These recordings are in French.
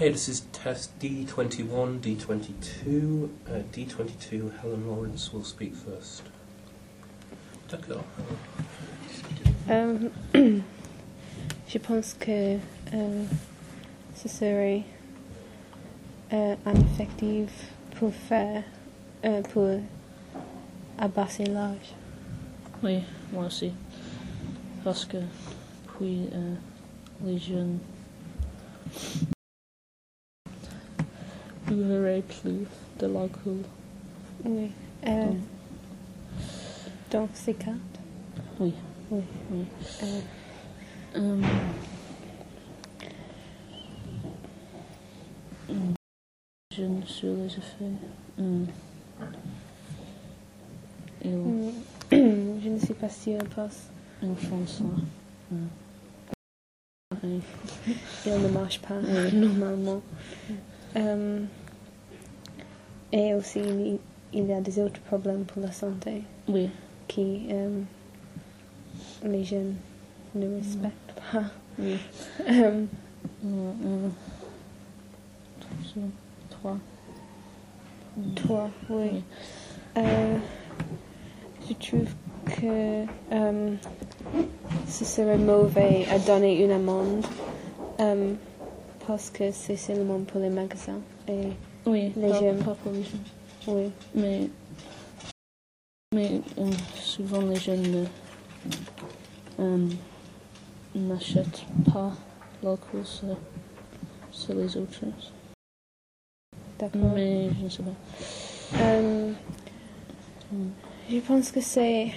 Okay, this is test D21, D22. D22, Helen Lawrence will speak first. D'accord. Je pense que ce serait ineffectif pour pour abaisser l'âge. Oui, moi aussi. Parce que puis les jeunes ne buveraient plus de l'alcool. Oui. Donc c'est 4. Oui. Oui. Oui. Jeunes sur les effets. Je ne suis pas sûre parce Ils font ça. qu'il ne marche pas normalement. Et aussi, il y a des autres problèmes pour la santé Oui. qui les jeunes ne respectent pas. Oui. 3. 3, oui. Je trouve que ce serait mauvais à donner une amende parce que c'est seulement pour les magasins et Oui, les jeunes. pas pour les jeunes. Oui. Mais souvent les jeunes n'achètent pas l'alcool sur les autres choses. D'accord. Mais je ne sais pas. Je pense que c'est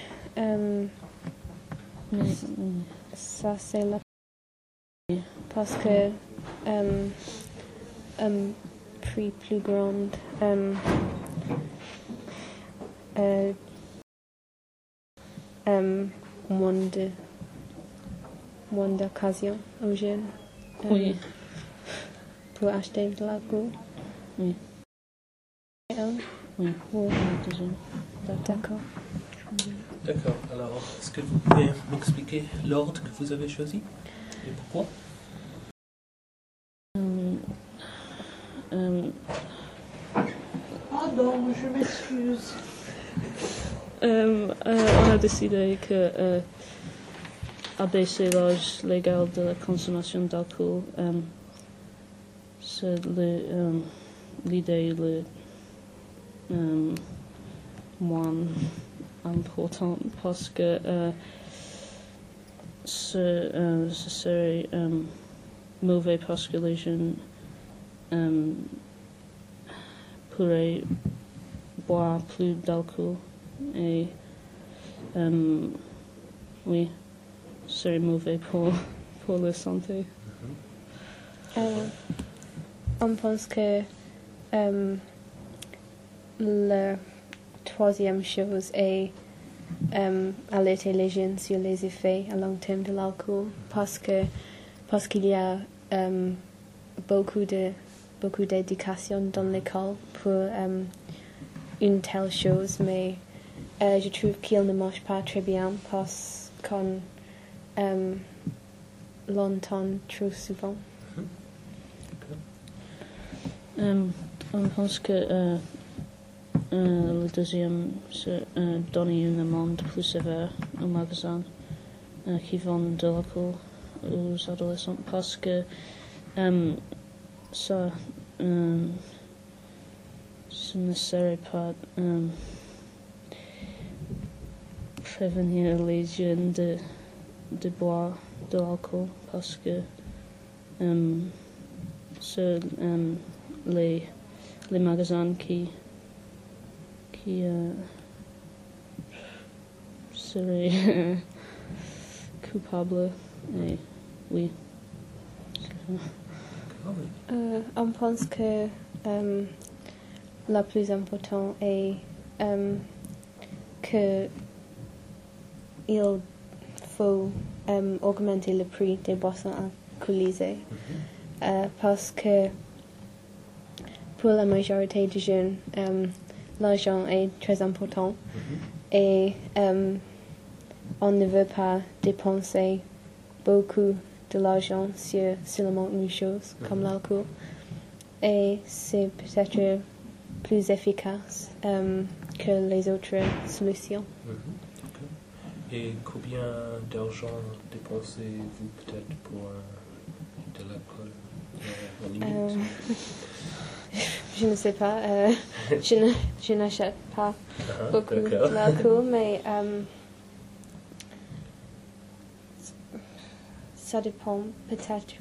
ça c'est la parce que un prix plus grand moins d'occasions aux jeunes Oui. pour acheter de l'alcool. Oui. Oui. Oui. D'accord. D'accord. Alors, est-ce que vous pouvez m'expliquer l'ordre que vous avez choisi et pourquoi? Pardon, je m'excuse. On a décidé que abaisser l'âge légal de la consommation d'alcool, c'est l'idée moins importante parce que ce serait mauvais parce que les jeunes pourraient boire plus d'alcool et oui, ce serait mauvais pour la santé. On pense que la troisième chose est alerter les jeunes sur les effets à long terme de l'alcool parce qu'il y a beaucoup d'éducation dans l'école pour une telle chose, mais je trouve qu'il ne marche pas très bien parce qu'on l'entend trop souvent. On pense que le deuxième, c'est donner une amende plus sévère aux magasins qui vendent de l'alcool aux adolescents parce que ça ne serait pas prévenir les jeunes de boire de l'alcool parce que c'est les magasins qui seraient coupables. Et oui. On pense que le plus important est que il faut augmenter le prix des boissons alcoolisées parce que pour la majorité des jeunes, l'argent est très important et on ne veut pas dépenser beaucoup de l'argent sur seulement une chose comme l'alcool. et c'est peut-être plus efficace que les autres solutions. D'accord. Et combien d'argent dépensez-vous peut-être pour de l'alcool en limite? Je ne sais pas. Je n'achète pas beaucoup d'accord. d'alcool, mais ça dépend peut-être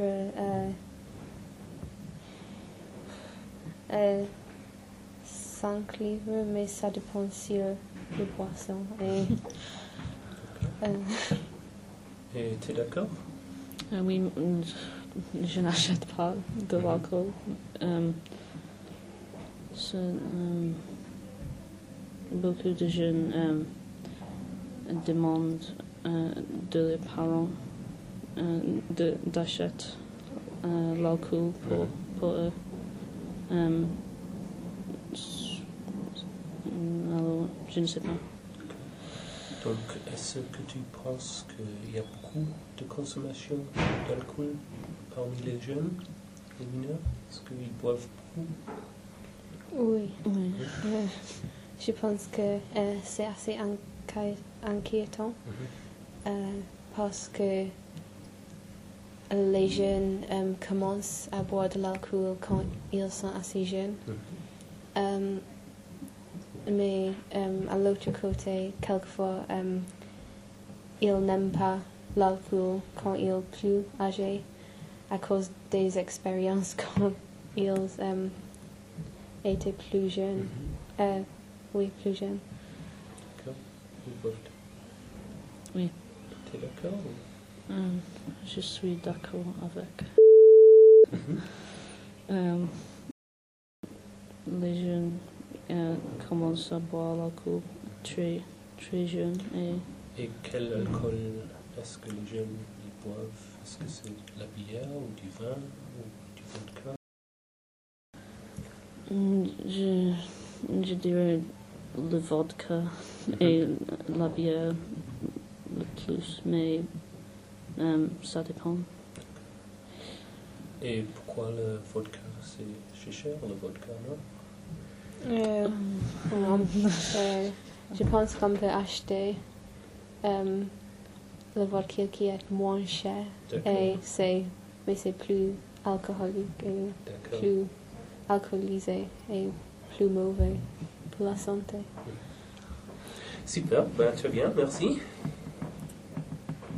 5 livres, mais ça dépend sur le boisson. Et tu es d'accord? Oui, je n'achète pas de l'alcool. Beaucoup de jeunes demandent de leurs parents d'acheter l'alcool pour eux. Alors, je ne sais pas. Donc, est-ce que tu penses qu'il y a beaucoup de consommation d'alcool parmi les jeunes, les mineurs? Est-ce qu'ils boivent beaucoup? Oui. Oui. Je pense que c'est assez inquiétant parce que les jeunes commencent à boire de l'alcool quand ils sont assez jeunes. Mais à l'autre côté, quelquefois, ils n'aiment pas l'alcool quand ils sont plus âgés à cause des expériences quand ils étaient plus jeunes. Oui, plus jeunes. D'accord. Vous boivez? Oui. Tu es d'accord? Je suis d'accord avec. Les jeunes commencent à boire l'alcool très, très jeunes. Et quel alcool est-ce que les jeunes ils boivent? Est-ce que c'est de la bière ou du vin ou du vodka? Je dirais le vodka et la bière le plus, mais ça dépend. Et pourquoi le vodka? C'est cher le vodka, non? Je pense qu'on peut acheter le vodka qui est moins cher mais c'est plus alcoolique et plus alcoolisé et plus mauvais pour la santé. Super, ben, très bien, merci.